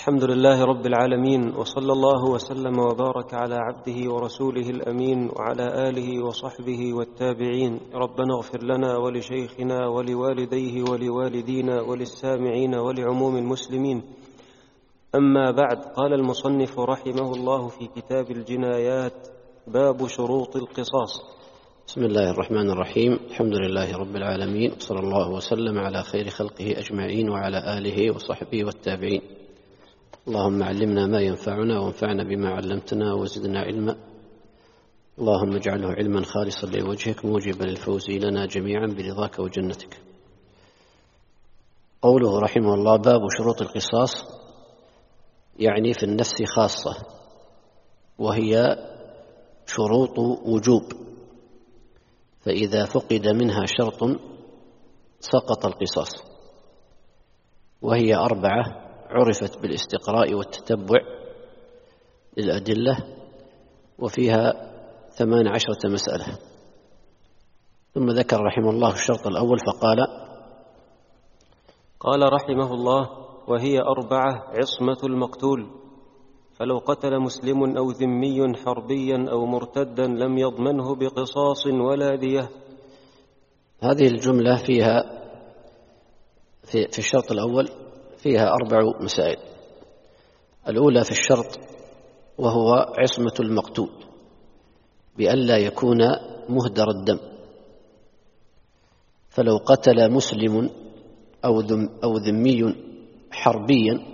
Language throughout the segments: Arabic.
الحمد لله رب العالمين، وصلى الله وسلم وبارك على عبده ورسوله الأمين وعلى آله وصحبه والتابعين. ربنا اغفر لنا ولشيخنا ولوالديه ولوالدينا وللسامعين ولعموم المسلمين. أما بعد، قال المصنف رحمه الله في كتاب الجنايات: باب شروط القصاص. بسم الله الرحمن الرحيم. الحمد لله رب العالمين، وصلى الله وسلم على خير خلقه أجمعين وعلى آله وصحبه والتابعين. اللهم علمنا ما ينفعنا وانفعنا بما علمتنا وزدنا علما. اللهم اجعله علما خالصا لوجهك موجبا للفوز لنا جميعا برضاك وجنتك. قوله رحمه الله: باب شروط القصاص، يعني في النفس خاصة، وهي شروط وجوب، فإذا فقد منها شرط سقط القصاص، وهي 4 عرفت بالاستقراء والتتبع للأدلة، وفيها 18 مسألة. ثم ذكر رحمه الله الشرط الأول فقال: قال رحمه الله: وهي 4 عصمة المقتول، فلو قتل مسلم أو ذمي حربيا أو مرتدا لم يضمنه بقصاص ولا دية. هذه الجملة فيها في الشرط الأول فيها 4 مسائل. الأولى في الشرط وهو عصمة المقتول، بألا يكون مهدر الدم، فلو قتل مسلم أو ذمي حربيا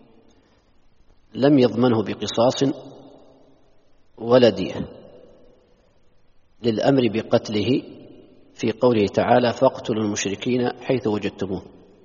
لم يضمنه بقصاص ولا دية، للأمر بقتله في قوله تعالى: فاقتلوا المشركين حيث وجدتموه.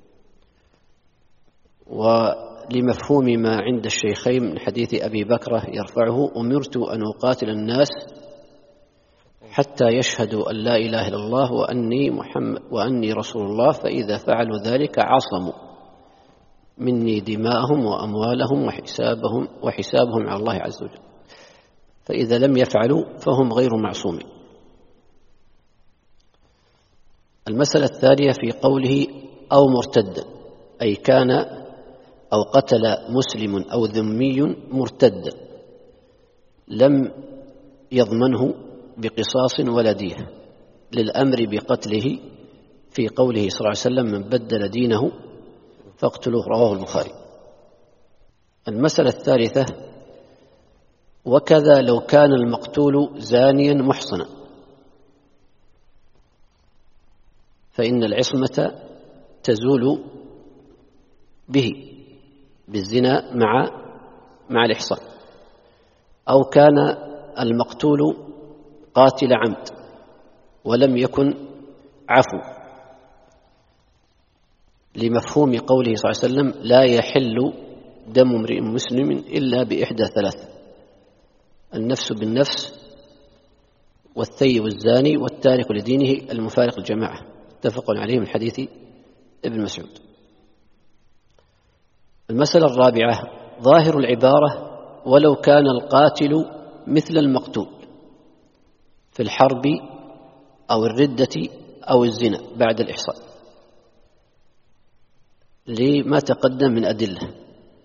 ولمفهوم ما عند الشيخين من حديث أبي بكرة يرفعه: أمرت أن أقاتل الناس حتى يشهدوا أن لا إله إلا الله وأني رسول الله، فإذا فعلوا ذلك عصموا مني دماءهم وأموالهم وحسابهم على الله عز وجل، فإذا لم يفعلوا فهم غير معصومين. المسألة الثانية في قوله أو مرتدا، أي كان أو قتل مسلم أو ذمي مرتدا لم يضمنه بقصاص ولا دية، للأمر بقتله في قوله صلى الله عليه وسلم: من بدل دينه فاقتلوه، رواه البخاري. المسألة الثالثة: وكذا لو كان المقتول زانيا محصنا، فإن العصمة تزول به بالزنا مع الإحصان. أو كان المقتول قاتل عمد ولم يكن عفو، لمفهوم قوله صلى الله عليه وسلم: لا يحل دم امرئ مسلم إلا بإحدى 3: النفس بالنفس، والثيب الزاني، والتارك لدينه المفارق الجماعة، متفق عليه من حديث ابن مسعود. المسألة الرابعة: ظاهر العبارة: ولو كان القاتل مثل المقتول في الحرب أو الردة أو الزنا بعد الإحصان، لما تقدم من أدلة،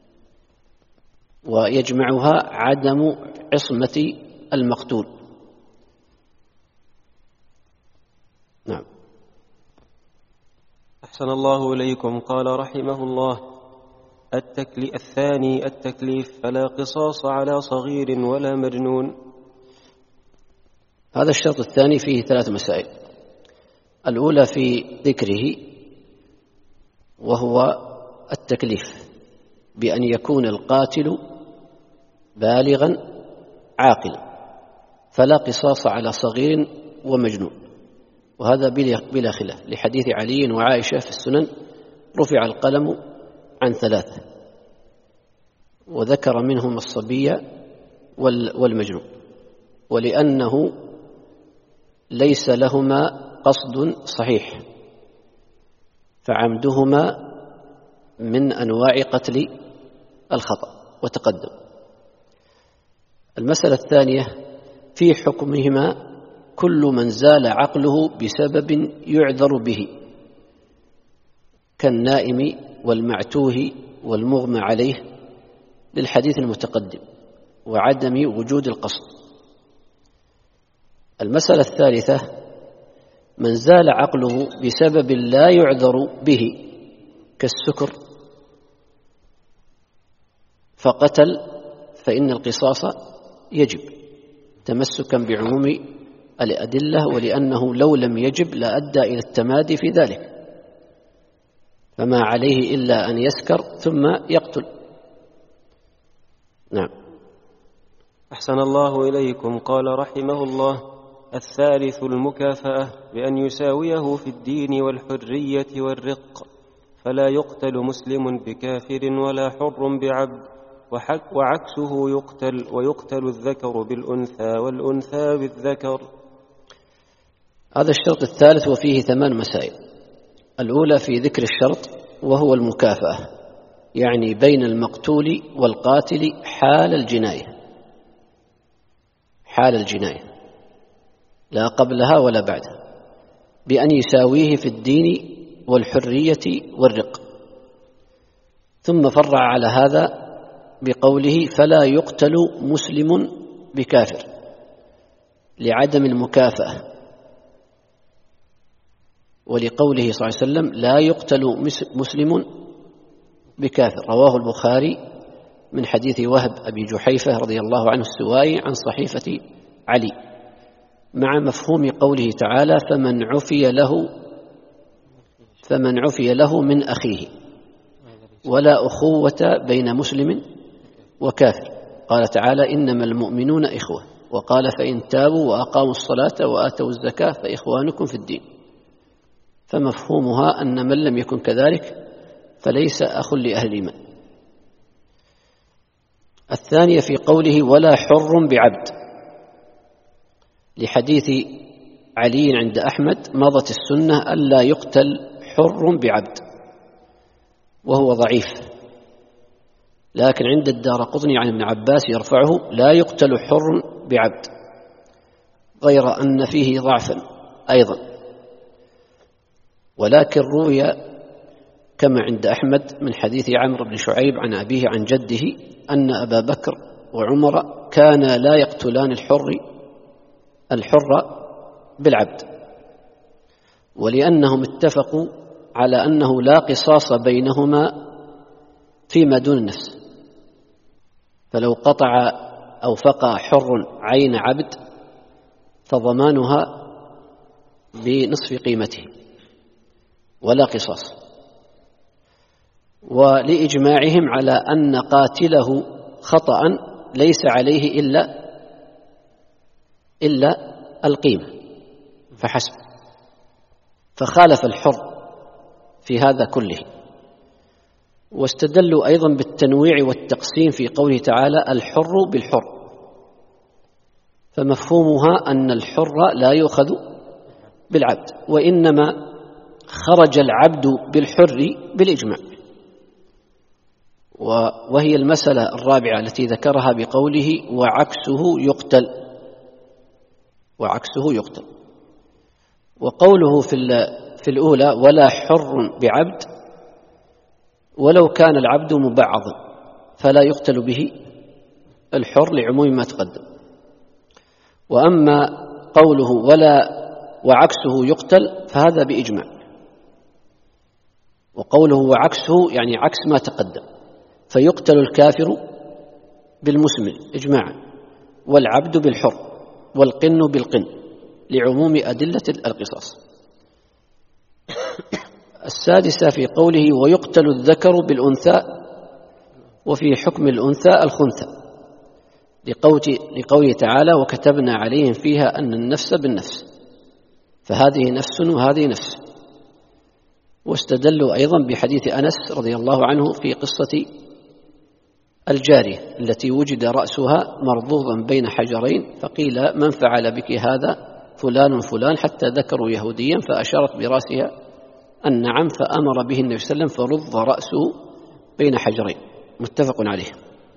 ويجمعها عدم عصمة المقتول. نعم. أحسن الله إليكم. قال رحمه الله: الثاني التكليف، فلا قصاص على صغير ولا مجنون. هذا الشرط الثاني فيه 3 مسائل. الأولى في ذكره وهو التكليف، بأن يكون القاتل بالغا عاقلا، فلا قصاص على صغير ومجنون، وهذا بلا خلاف، لحديث علي وعائشة في السنن: رفع القلم عن 3، وذكر منهم الصبي والمجنون، ولأنه ليس لهما قصد صحيح، فعمدهما من أنواع قتل الخطأ وتقدم. المسألة الثانية في حكمهما: كل من زال عقله بسبب يعذر به، كالنائم والمعتوه والمغمى عليه للحديث المتقدم وعدم وجود القصد. المسألة الثالثة: من زال عقله بسبب لا يعذر به كالسكر فقتل فإن القصاص يجب تمسكا بعموم الأدلة، ولأنه لو لم يجب لأدى إلى التمادي في ذلك، فما عليه إلا أن يسكر ثم يقتل. نعم. أحسن الله إليكم. قال رحمه الله: الثالث المكافأة بأن يساويه في الدين والحرية والرق، فلا يقتل مسلم بكافر ولا حر بعبد، وعكسه يقتل، ويقتل الذكر بالأنثى والأنثى بالذكر. هذا الشرط الثالث وفيه 8 مسائل. الأولى في ذكر الشرط وهو المكافأة، يعني بين المقتول والقاتل حال الجناية، حال الجناية لا قبلها ولا بعدها، بأن يساويه في الدين والحرية والرق. ثم فرع على هذا بقوله: فلا يقتل مسلم بكافر، لعدم المكافأة، ولقوله صلى الله عليه وسلم: لا يقتل مسلم بكافر، رواه البخاري من حديث وهب أبي جحيفة رضي الله عنه السوائي عن صحيفة علي، مع مفهوم قوله تعالى: فمن عفي له من أخيه، ولا أخوة بين مسلم وكافر. قال تعالى: إنما المؤمنون إخوة، وقال: فإن تابوا وأقاموا الصلاة وآتوا الزكاة فإخوانكم في الدين. فمفهومها أن من لم يكن كذلك فليس أخ لأهل الإيمان. الثانية في قوله: ولا حر بعبد، لحديث علي عند أحمد: مضت السنة ألا يقتل حر بعبد، وهو ضعيف، لكن عند الدارقطني عن ابن عباس يرفعه: لا يقتل حر بعبد، غير أن فيه ضعفا أيضا. ولكن روي كما عند أحمد من حديث عمرو بن شعيب عن أبيه عن جده أن أبا بكر وعمر كانا لا يقتلان الحر بالعبد، ولأنهم اتفقوا على أنه لا قصاص بينهما فيما دون النفس، فلو قطع أو فقع حر عين عبد فضمانها بنصف قيمته ولا قصاص، ولإجماعهم على أن قاتله خطأ ليس عليه إلا القيمة فحسب، فخالف الحر في هذا كله. واستدلوا أيضا بالتنويع والتقسيم في قوله تعالى: الحر بالحر، فمفهومها أن الحر لا يؤخذ بالعبد، وإنما خرج العبد بالحر بالإجماع. وهي المسألة الرابعة التي ذكرها بقوله: وعكسه يقتل. وقوله في الأولى: ولا حر بعبد، ولو كان العبد مبعضا فلا يقتل به الحر لعموم ما تقدم. وأما قوله وعكسه يقتل فهذا بإجماع، وقوله وعكسه يعني عكس ما تقدم، فيقتل الكافر بالمسلم إجماعا، والعبد بالحر، والقن بالقن، لعموم أدلة القصاص. السادسة في قوله: ويقتل الذكر بالأنثى، وفي حكم الأنثى الخنثى، لقوله تعالى: وكتبنا عليهم فيها أن النفس بالنفس، فهذه نفس وهذه نفس. واستدلوا أيضا بحديث أنس رضي الله عنه في قصة الجارية التي وجد رأسها مربوطا بين حجرين، فقيل: من فعل بك هذا؟ فلان، حتى ذكروا يهوديا، فأشارت برأسها النعم، فأمر به النبي صلى الله عليه وسلم فرض رأسه بين حجرين، متفق عليه.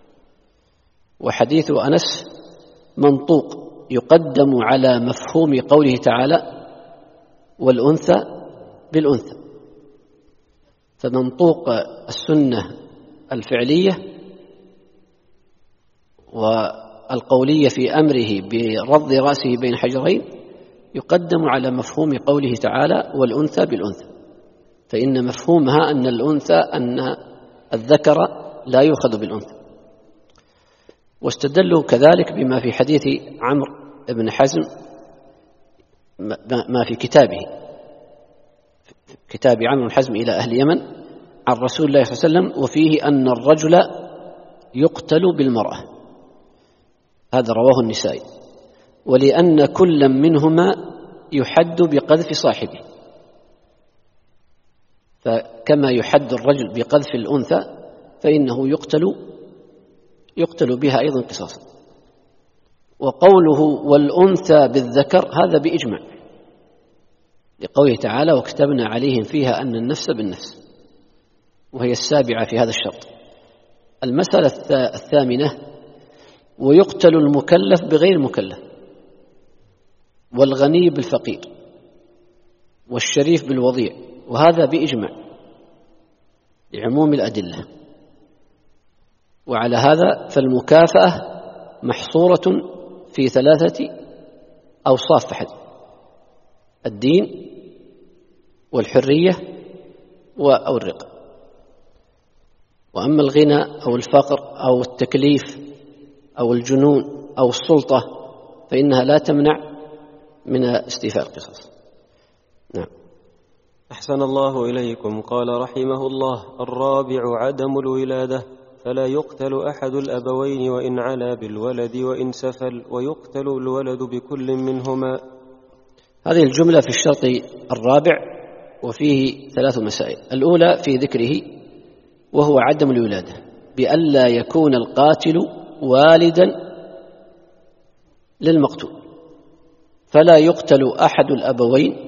وحديث أنس منطوق يقدم على مفهوم قوله تعالى: والأنثى بالأنثى، فمنطوق السنة الفعلية والقولية في أمره برض رأسه بين حجرين يقدم على مفهوم قوله تعالى والأنثى بالأنثى، فإن مفهومها أن الأنثى أن الذكر لا يؤخذ بالأنثى. واستدلوا كذلك بما في حديث عمرو بن حزم، ما في كتاب عمرو بن حزم إلى أهل اليمن عن رسول الله صلى الله عليه وسلم، وفيه أن الرجل يقتل بالمرأة، هذا رواه النسائي، ولأن كل منهما يحد بقذف صاحبه، فكما يحد الرجل بقذف الأنثى فإنه يقتل بها أيضا قصاصا. وقوله والأنثى بالذكر هذا بإجماع، لقوله تعالى وكتبنا عليهم فيها أن النفس بالنفس، وهي السابعة في هذا الشرط. المسألة الثامنة ويقتل المكلف بغير المكلف، والغني بالفقير، والشريف بالوضيع، وهذا بإجماع لعموم الأدلة. وعلى هذا فالمكافأة محصورة في 3 أوصاف فحسب: الدين والحرية أو الرق. وأما الغنى أو الفقر أو التكليف أو الجنون أو السلطة فإنها لا تمنع من استيفاء القصاص. نعم. أحسن الله إليكم. قال رحمه الله: الرابع عدم الولادة، فلا يقتل أحد الأبوين وإن علا بالولد وإن سفل، ويقتل الولد بكل منهما. هذه الجملة في الشرط الرابع، وفيه 3 مسائل. الأولى في ذكره وهو عدم الولادة، بألا يكون القاتل والدا للمقتول، فلا يقتل أحد الأبوين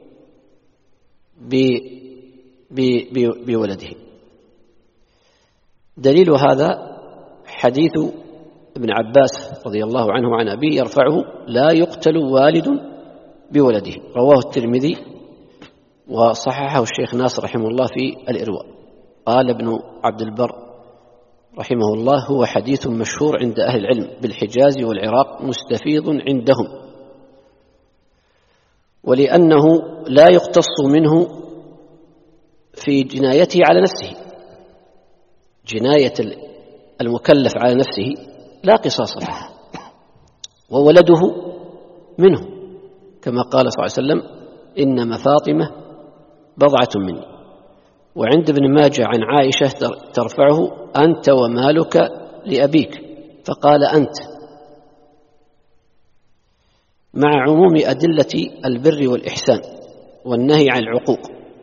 بولده. دليل هذا حديث ابن عباس رضي الله عنه وعن أبيه يرفعه: لا يقتل والد بولده، رواه الترمذي وصححه الشيخ ناصر رحمه الله في الإرواء. قال ابن عبد البر رحمه الله: هو حديث مشهور عند أهل العلم بالحجاز والعراق مستفيض عندهم، ولأنه لا يقتص منه في جنايته على نفسه. جناية المكلف على نفسه لا قصاص لها، وولده منه، كما قال صلى الله عليه وسلم: إنما فاطمة بضعة مني. وعند ابن ماجه عن عائشة ترفعه: أنت ومالك لأبيك، فقال أنت، مع عموم أدلة البر والإحسان والنهي عن العقوق.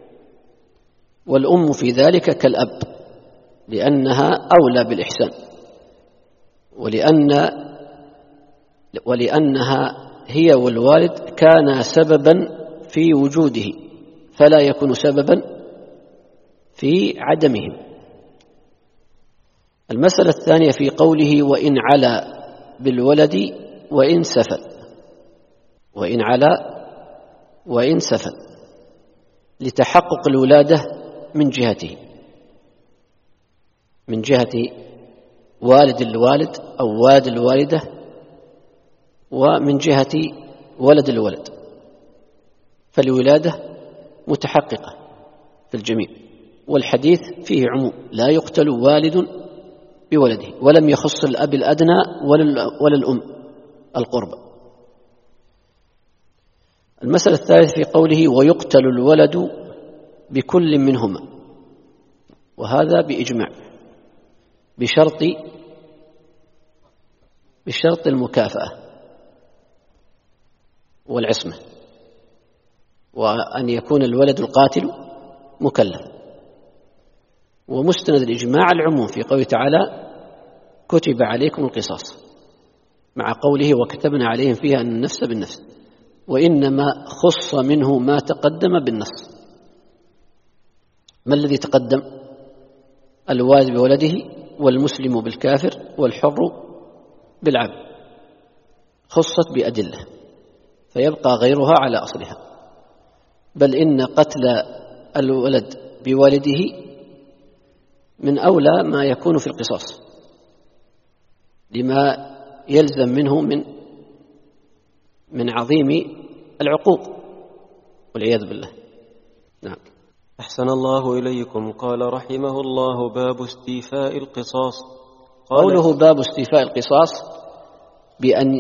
والأم في ذلك كالأب، لأنها أولى بالإحسان، ولأنها هي والوالد كانا سببا في وجوده، فلا يكون سببا في عدمهم. المسألة الثانية في قوله وإن علا بالولد وإن سفل، وإن علا وإن سفل، لتحقق الولادة من جهته، من جهة والد الوالد أو والد الوالدة، ومن جهة ولد الولد، فالولادة متحققة في الجميع. والحديث فيه عموم: لا يقتل والد بولده، ولم يخص الأب الأدنى ولا الأم القربى. المسألة الثالثة في قوله ويقتل الولد بكل منهما، وهذا بإجماع بشرط المكافأة والعصمة، وأن يكون الولد القاتل مكلف. ومستند الإجماع العموم في قوله تعالى: كتب عليكم القصاص، مع قوله وكتبنا عليهم فيها أن النفس بالنفس، وإنما خص منه ما تقدم بالنص. ما الذي تقدم؟ الوالد بولده، والمسلم بالكافر، والحر بالعبد، خصت بأدلة، فيبقى غيرها على أصلها. بل إن قتل الولد بوالده من أولى ما يكون في القصاص، لما يلزم منه من عظيم العقوق والعياذ بالله. نعم. أحسن الله إليكم. قال رحمه الله: باب استيفاء القصاص. قوله باب استيفاء القصاص بأن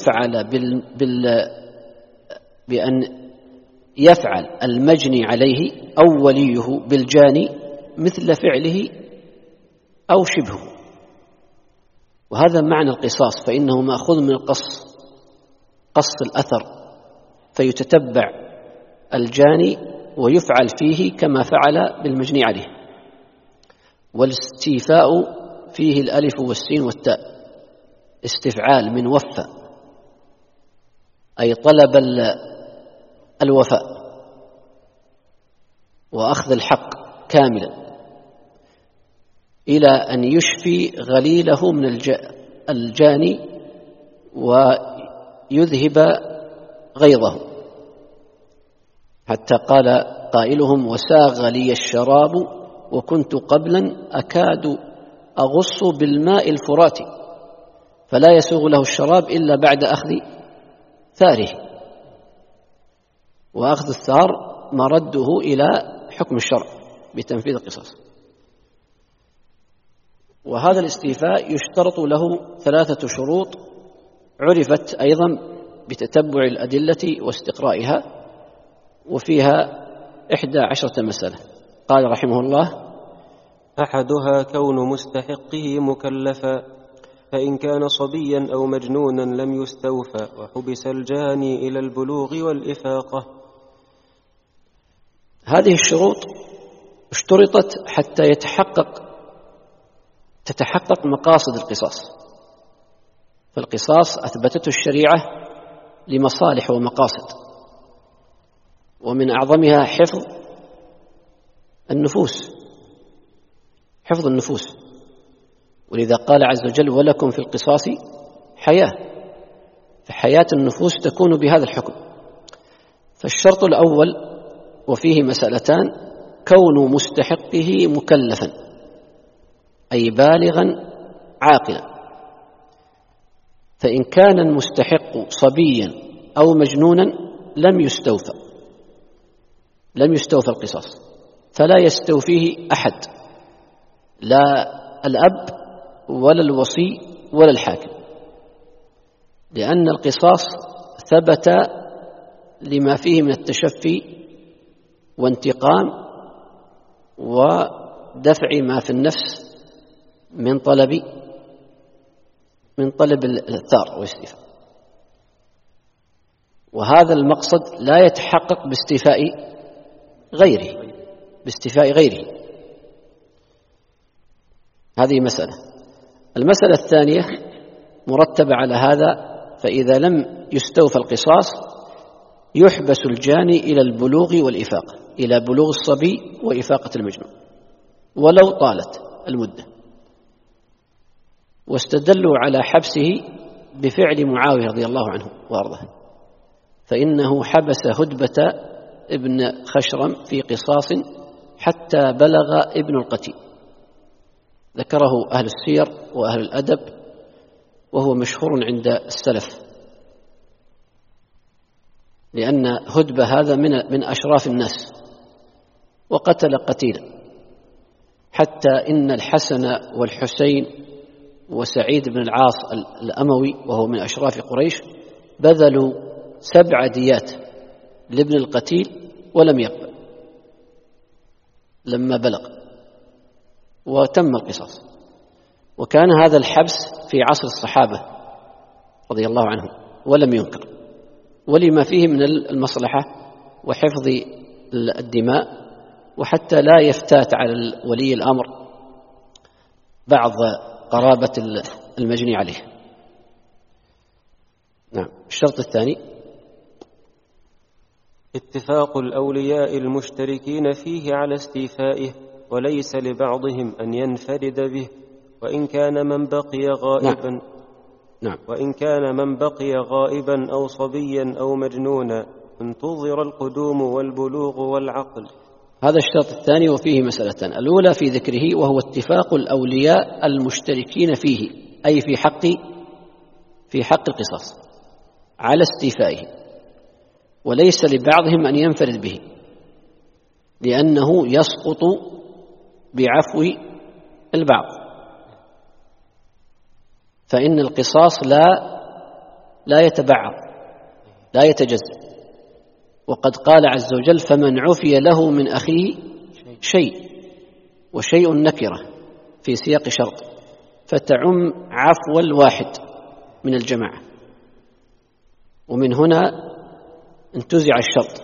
يفعل المجني عليه أو وليه بالجاني مثل فعله أو شبهه، وهذا معنى القصاص، فإنه مأخوذ من قص الأثر، فيتتبع الجاني ويفعل فيه كما فعل بالمجني عليه. والاستيفاء فيه الألف والسين والتاء، استفعال من وفى، أي طلب الوفاء وأخذ الحق كاملا إلى أن يشفي غليله من الجاني ويذهب غيظه، حتى قال قائلهم: وساغ لي الشراب وكنت قبلا أكاد أغص بالماء الفرات، فلا يسوغ له الشراب إلا بعد أخذ ثاره، وأخذ الثار مرده إلى حكم الشرع بتنفيذ القصاص. وهذا الاستيفاء يشترط له 3 شروط عرفت أيضا بتتبع الأدلة واستقرائها، وفيها 11 مسألة. قال رحمه الله: أحدها كون مستحقه مكلفا، فإن كان صبيا أو مجنونا لم يستوفى، وحبس الجاني إلى البلوغ والإفاقة. هذه الشروط اشترطت حتى تتحقق مقاصد القصاص، فالقصاص أثبتته الشريعة لمصالح ومقاصد، ومن أعظمها حفظ النفوس، ولذا قال عز وجل: ولكم في القصاص حياة، فحياة النفوس تكون بهذا الحكم. فالشرط الأول، وفيه مسألتان: كون مستحقه مكلفا، أي بالغا عاقلا. فإن كان المستحق صبيا أو مجنونا لم يستوفى القصاص، فلا يستوفيه أحد، لا الأب ولا الوصي ولا الحاكم، لأن القصاص ثبت لما فيه من التشفي وانتقام ودفع ما في النفس من طلب الثار والاستيفاء. وهذا المقصد لا يتحقق باستيفاء غيره. هذه مسألة. المسألة الثانية مرتبة على هذا: فإذا لم يستوفى القصاص يحبس الجاني إلى البلوغ والإفاقة، إلى بلوغ الصبي وإفاقة المجنون، ولو طالت المدة. واستدلوا على حبسه بفعل معاوية رضي الله عنه وأرضاه، فإنه حبس هدبة ابن خشرم في قصاص حتى بلغ ابن القتيل، ذكره أهل السير وأهل الأدب، وهو مشهور عند السلف، لأن هدبة هذا من أشراف الناس، وقتل قتيلا، حتى إن الحسن والحسين وسعيد بن العاص الأموي وهو من أشراف قريش بذلوا 7 ديات لابن القتيل ولم يقبل لما بلغ، وتم القصاص. وكان هذا الحبس في عصر الصحابة رضي الله عنهم ولم ينكر، ولما فيه من المصلحة وحفظ الدماء، وحتى لا يفتات على ولي الأمر بعض قرابة المجني عليه. نعم. الشرط الثاني: اتفاق الأولياء المشتركين فيه على استيفائه، وليس لبعضهم أن ينفرد به، وإن كان من بقي غائبا. نعم. وإن كان من بقي غائبا أو صبيا أو مجنونا انتظر القدوم والبلوغ والعقل. هذا الشرط الثاني، وفيه مسألتان: الأولى في ذكره، وهو اتفاق الأولياء المشتركين فيه أي في حق القصاص على استيفائه، وليس لبعضهم أن ينفرد به، لأنه يسقط بعفو البعض، فإن القصاص لا يتبعض لا يتجزأ. وقد قال عز وجل: فمن عفي له من أخيه شيء، وشيء نكرة في سياق شرط، فتعم عفو الواحد من الجماعة، ومن هنا انتزع الشرط.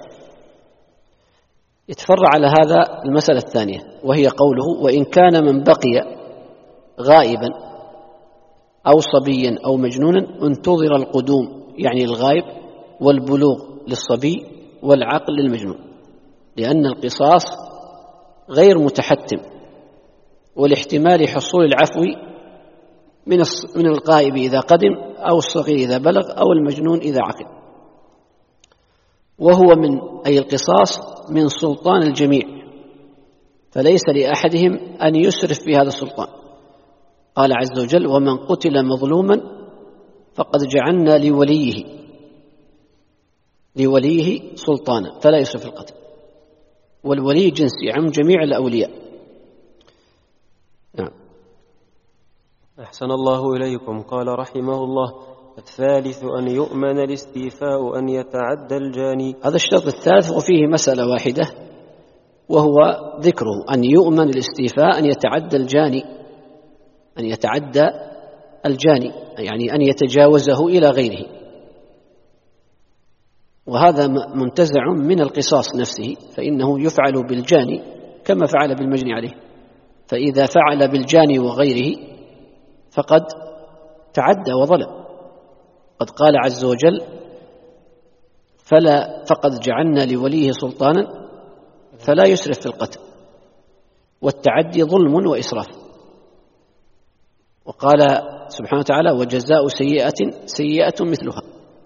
يتفرع على هذا المسألة الثانية، وهي قوله: وإن كان من بقي غائبا أو صبيا أو مجنونا انتظر القدوم، يعني الغائب، والبلوغ للصبي والعقل للمجنون، لأن القصاص غير متحتم، والاحتمال حصول العفو من الغائب إذا قدم، أو الصغير إذا بلغ، أو المجنون إذا عقل. وهو أي القصاص من سلطان الجميع، فليس لأحدهم أن يسرف في هذا السلطان. قال عز وجل: ومن قتل مظلوما فقد جعلنا لوليه سلطانا فلا يسرف في القتل. والولي جنسي عن جميع الأولياء. نعم. أحسن الله إليكم. قال رحمه الله: الثالث أن يؤمن الاستيفاء أن يتعدى الجاني. هذا الشرط الثالث، وفيه مسألة واحدة، وهو ذكره: أن يؤمن الاستيفاء أن يتعدى الجاني، يعني أن يتجاوزه إلى غيره. وهذا منتزع من القصاص نفسه، فإنه يفعل بالجاني كما فعل بالمجني عليه، فإذا فعل بالجاني وغيره فقد تعدى وظلم. قد قال عز وجل: فقد جعلنا لوليه سلطانا فلا يسرف في القتل. والتعدي ظلم وإسراف. وقال سبحانه وتعالى: وجزاء سيئة مثلها.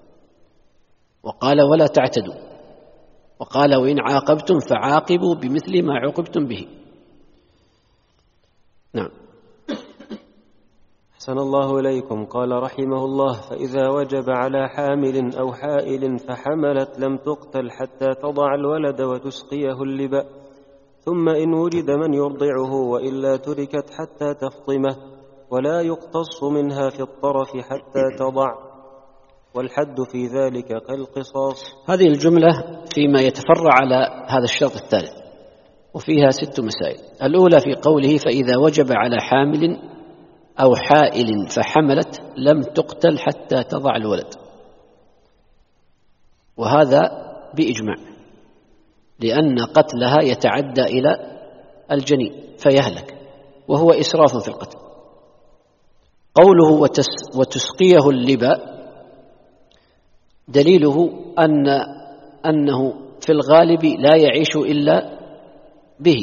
وقال: ولا تعتدوا. وقال: وإن عاقبتم فعاقبوا بمثل ما عوقبتم به. نعم. أحسن الله إليكم. قال رحمه الله: فإذا وجب على حامل أو حائل فحملت لم تقتل حتى تضع الولد وتسقيه اللبن، ثم إن وجد من يرضعه وإلا تركت حتى تفطمه، ولا يقتص منها في الطرف حتى تضع، والحد في ذلك كالقصاص. هذه الجملة فيما يتفرع على هذا الشرط الثالث، وفيها 6 مسائل. الأولى في قوله: فإذا وجب على حامل أو حائل فحملت لم تقتل حتى تضع الولد، وهذا بإجماع، لأن قتلها يتعدى إلى الجنين فيهلك، وهو إسراف في القتل. قوله وتسقيه اللبن دليله أنه في الغالب لا يعيش إلا به،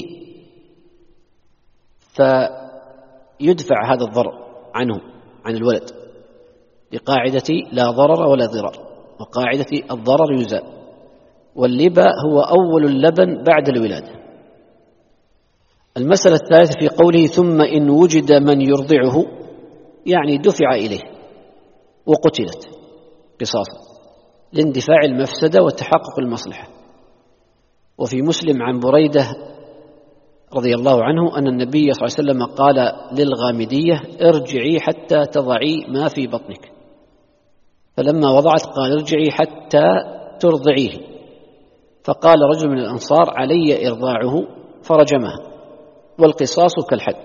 فيدفع هذا الضرر عنه عن الولد، لقاعدة لا ضرر ولا ضرار، وقاعدة الضرر يزال. واللبن هو أول اللبن بعد الولادة. المسألة الثالثة في قوله: ثم إن وجد من يرضعه، يعني دفع إليه وقتلت قصاصا لاندفاع المفسدة وتحقق المصلحة. وفي مسلم عن بريدة رضي الله عنه أن النبي صلى الله عليه وسلم قال للغامدية: ارجعي حتى تضعي ما في بطنك، فلما وضعت قال: ارجعي حتى ترضعيه، فقال رجل من الأنصار: علي إرضاعه، فرجمها، والقصاص كالحد.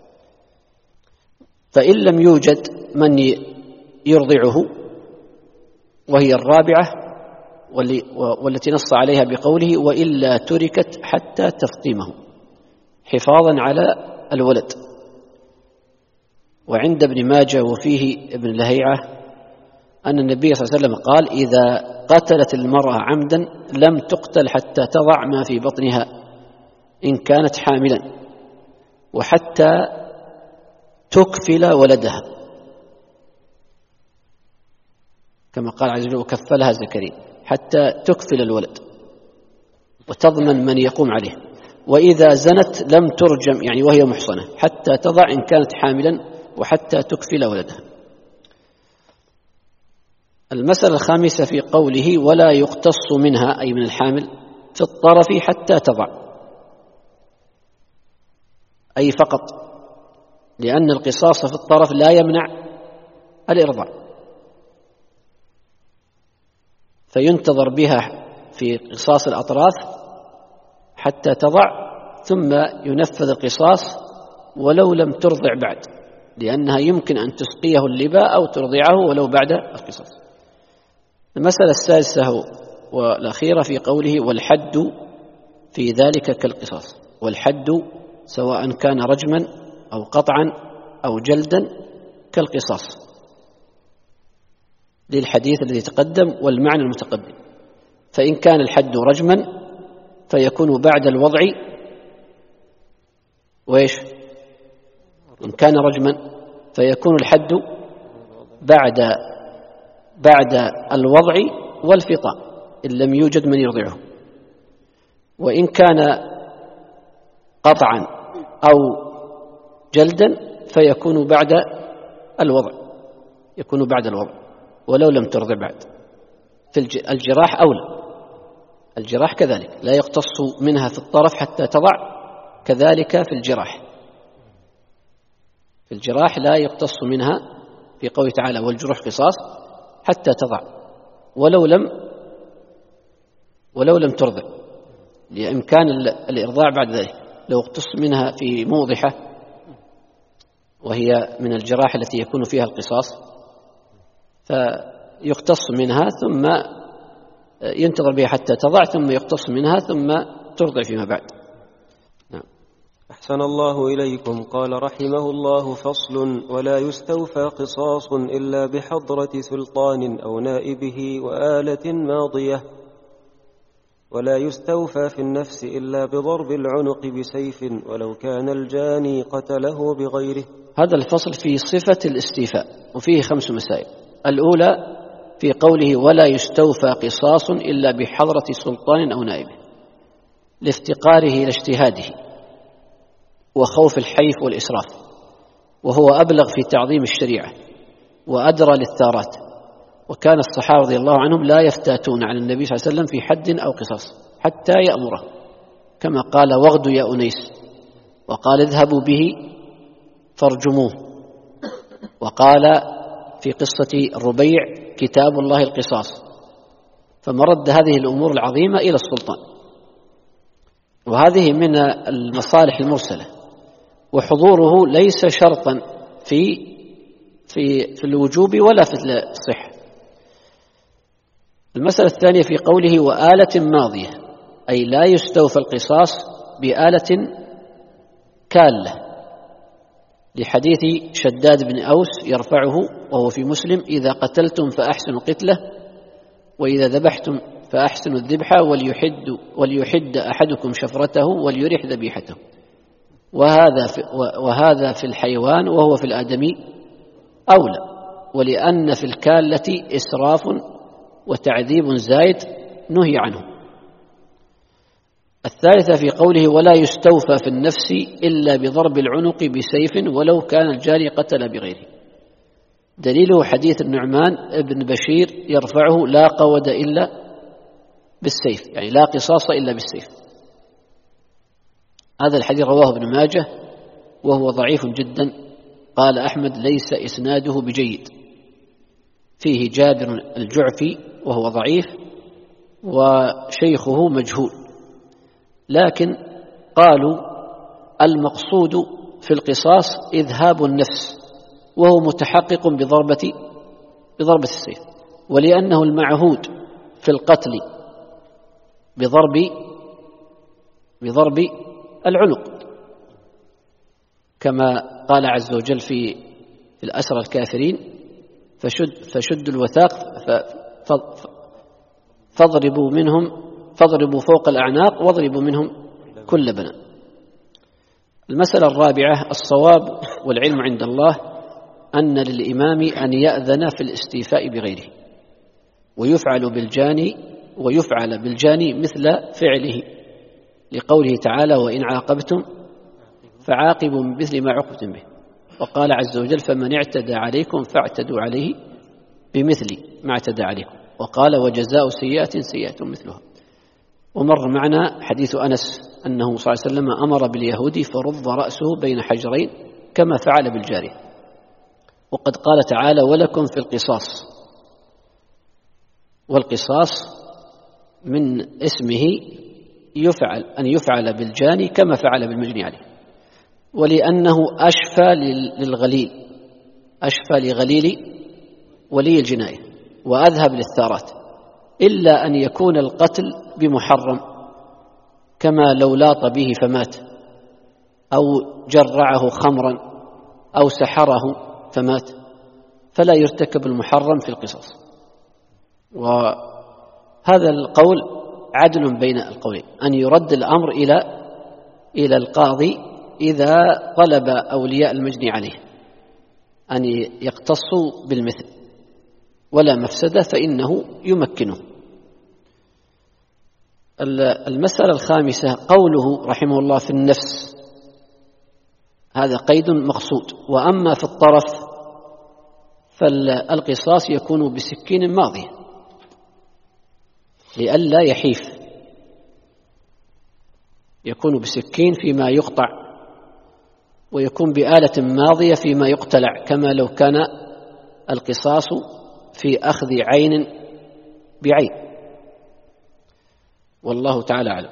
فإن لم يوجد من يرضعه، وهي الرابعة والتي نص عليها بقوله: وإلا تركت حتى تفطمه، حفاظا على الولد. وعند ابن ماجه وفيه ابن لهيعة أن النبي صلى الله عليه وسلم قال: إذا قتلت المرأة عمدا لم تقتل حتى تضع ما في بطنها إن كانت حاملا، وحتى تكفل ولدها، كما قال عز وجل: وكفلها زكريا، حتى تكفل الولد وتضمن من يقوم عليه. وإذا زنت لم ترجم، يعني وهي محصنة، حتى تضع إن كانت حاملا، وحتى تكفل ولدها. المسألة الخامسة في قوله ولا يقتص منها أي من الحامل في الطرف حتى تضع، أي فقط، لأن القصاص في الطرف لا يمنع الإرضاع، فينتظر بها في قصاص الأطراف حتى تضع، ثم ينفذ القصاص ولو لم ترضع بعد، لأنها يمكن أن تسقيه اللباء أو ترضعه ولو بعد القصاص. المسألة السادسة والأخيرة في قوله والحد في ذلك كالقصاص، والحد سواء كان رجما أو قطعا أو جلدا كالقصاص، للحديث الذي تقدم والمعنى المتقدم. فإن كان الحد رجما فيكون بعد الوضع، وإيش؟ إن كان رجما فيكون الحد بعد الوضع والفطام إن لم يوجد من يرضعه. وإن كان قطعا أو جلدا فيكون بعد الوضع، يكون بعد الوضع ولو لم ترضع بعد. في الجراح أولى، الجراح كذلك لا يقتص منها في الطرف حتى تضع، كذلك في الجراح، في الجراح لا يقتص منها في قوله تعالى والجروح قصاص حتى تضع ولو لم ترضع، لإمكان الإرضاع بعد ذلك. لو اقتص منها في موضحة وهي من الجراح التي يكون فيها القصاص فيقتص منها ثم ينتظر بها حتى تضع، ثم يقتص منها ثم ترضع فيما بعد. نعم. أحسن الله إليكم. قال رحمه الله: فصل: ولا يستوفى قصاص إلا بحضرة سلطان أو نائبه وآلة ماضية، ولا يستوفى في النفس إلا بضرب العنق بسيف ولو كان الجاني قتله بغيره. هذا الفصل في صفة الاستيفاء، وفيه 5 مسائل. الأولى في قوله ولا يستوفى قصاص إلا بحضرة سلطان أو نائبه، لافتقاره إلى اجتهاده وخوف الحيف والإسراف، وهو أبلغ في تعظيم الشريعة وأدرى للثارات. وكان الصحابة رضي الله عنهم لا يفتاتون عن النبي صلى الله عليه وسلم في حد أو قصاص حتى يأمره، كما قال واغدوا يا أنيس، وقال اذهبوا به فارجموه، وقال في قصة الربيع كتاب الله القصاص. فمرد هذه الأمور العظيمة إلى السلطان، وهذه من المصالح المرسلة، وحضوره ليس شرطا في الوجوب ولا في الصحة. المسألة الثانية في قوله وآلة ماضية، أي لا يستوفى القصاص بآلة كالة، لحديث شداد بن أوس يرفعه وهو في مسلم: إذا قتلتم فأحسنوا قتله، وإذا ذبحتم فأحسنوا الذبح، وليحد أحدكم شفرته وليرح ذبيحته. وهذا في الحيوان وهو في الآدمي أولى، ولأن في الكالة إسراف وتعذيب زايد نهي عنه. الثالثة في قوله ولا يستوفى في النفس إلا بضرب العنق بسيف ولو كان الجاني قتل بغيره، دليله حديث النعمان بن بشير يرفعه: لا قود إلا بالسيف، يعني لا قصاص إلا بالسيف. هذا الحديث رواه ابن ماجه وهو ضعيف جدا، قال أحمد ليس إسناده بجيد، فيه جابر الجعفي وهو ضعيف وشيخه مجهول. لكن قالوا المقصود في القصاص إذهاب النفس، وهو متحقق بضربة السيف، ولأنه المعهود في القتل بضرب العنق، كما قال عز وجل في الأسرى الكافرين: فشدوا الوثاق فاضربوا فوق الأعناق واضربوا منهم كل بنان. المسألة الرابعة: الصواب والعلم عند الله أن للإمام أن يأذن في الاستيفاء بغيره، ويفعل بالجاني مثل فعله، لقوله تعالى: وإن عاقبتم فعاقبوا بمثل ما عوقبتم به. وقال عز وجل فمن اعتدى عليكم فاعتدوا عليه بمثل ما اعتدى عليكم، وقال وجزاء سيئة سيئة مثلها. ومر معنا حديث أنس أنه صلى الله عليه وسلم أمر باليهودي فرض رأسه بين حجرين كما فعل بالجارية. وقد قال تعالى ولكم في القصاص، والقصاص من اسمه أن يفعل بالجاني كما فعل بالمجني عليه، ولأنه أشفى للغليل، أشفى لغليل ولي الجناية وأذهب للثارات، إلا أن يكون القتل بمحرم، كما لو لاط به فمات، أو جرعه خمرا، أو سحره فمات، فلا يرتكب المحرم في القصاص. وهذا القول عدل بين القولين، أن يرد الأمر إلى القاضي إذا طلب أولياء المجني عليه أن يقتصوا بالمثل ولا مفسدة فإنه يمكنه. المسألة الخامسة قوله رحمه الله في النفس، هذا قيد مقصود. وأما في الطرف فالقصاص يكون بسكين ماضية لئلا يحيف، يكون بسكين فيما يقطع، ويكون بآلة ماضية فيما يقتلع، كما لو كان القصاص في أخذ عين بعين. والله تعالى أعلم.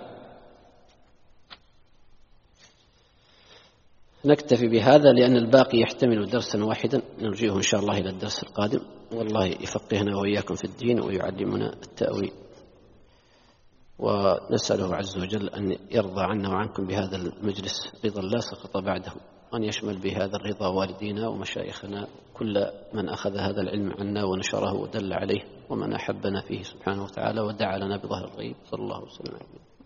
نكتفي بهذا لأن الباقي يحتمل درسا واحدا، نرجيه إن شاء الله إلى الدرس القادم، والله يفقهنا وإياكم في الدين ويعلمنا التأويل، ونسأله عز وجل أن يرضى عنا وعنكم بهذا المجلس رضا لا سقط بعده، وأن يشمل بهذا الرضا والدينا ومشايخنا كل من أخذ هذا العلم عنا ونشره ودل عليه، ومن أحبنا فيه سبحانه وتعالى ودعا لنا بظهر الغيب. صلى الله وسلم عليه.